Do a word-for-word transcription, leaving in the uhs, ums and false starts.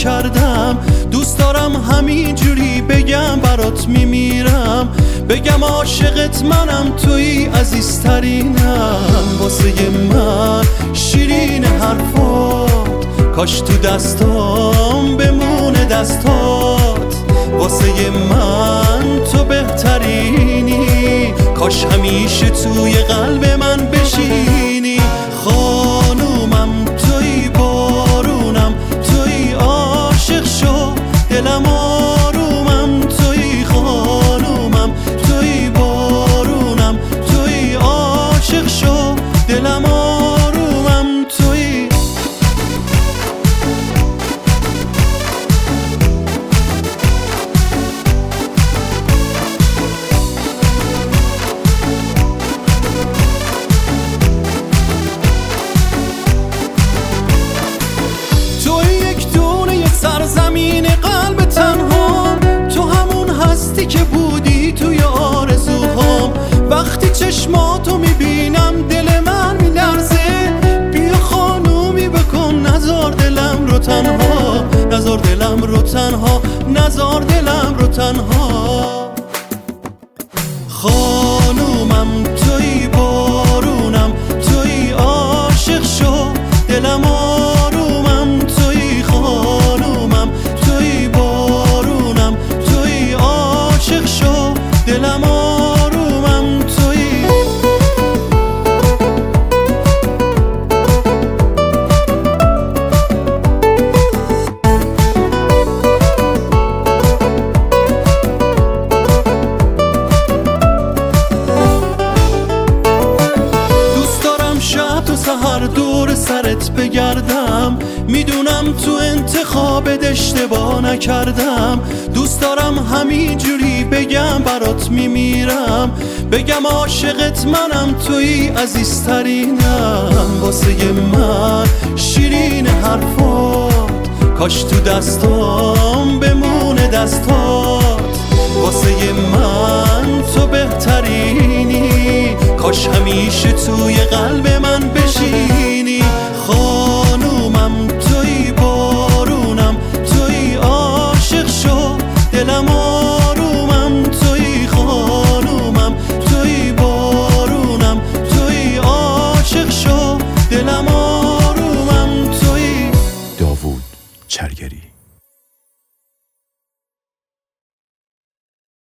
نکردم. دوست دارم همینجوری بگم برات میمیرم، بگم عاشقت منم، توی عزیزترینم. واسه من شیرین حرفات، کاش تو دستام بمونه دستات. واسه من تو بهترینی، کاش همیشه توی قلب من بشینی. خانومم توی، بارونم توی، عاشق شو دلم آرومم توی. خانومم توی، بارونم توی، عاشق شو دلم آرومم توی. زمین قلب تنها، تو همون هستی که بودی توی آرزوهام. وقتی چشماتو میبینم دل من میلرزه، بیا خانومی بکن نزار دلم رو تنها، نزار دلم رو تنها، نزار دلم رو تنها. خانومم توی، بارونم توی، عاشق شو دلم آرومم توی. خانومم توی، بارونم توی، عاشق شو دلم آرومم توی. دوست دارم شب و سحر دور سرت بگردم، میدونم تو انتخابت اشتباه نکردم. دوست دارم همینجوری بگم برات میمیرم، بگم عاشقت منم، توی عزیزترینم. واسه من شیرین حرفات، کاش تو دستام بمونه دستات. واسه من تو بهترینی، کاش همیشه توی قلب من بشینی. خانومم توی، بارونم توی، عاشق شو دلم آرومم توی. خانومم توی، بارونم توی، عاشق شو دلم آرومم توی. داوود چرگری.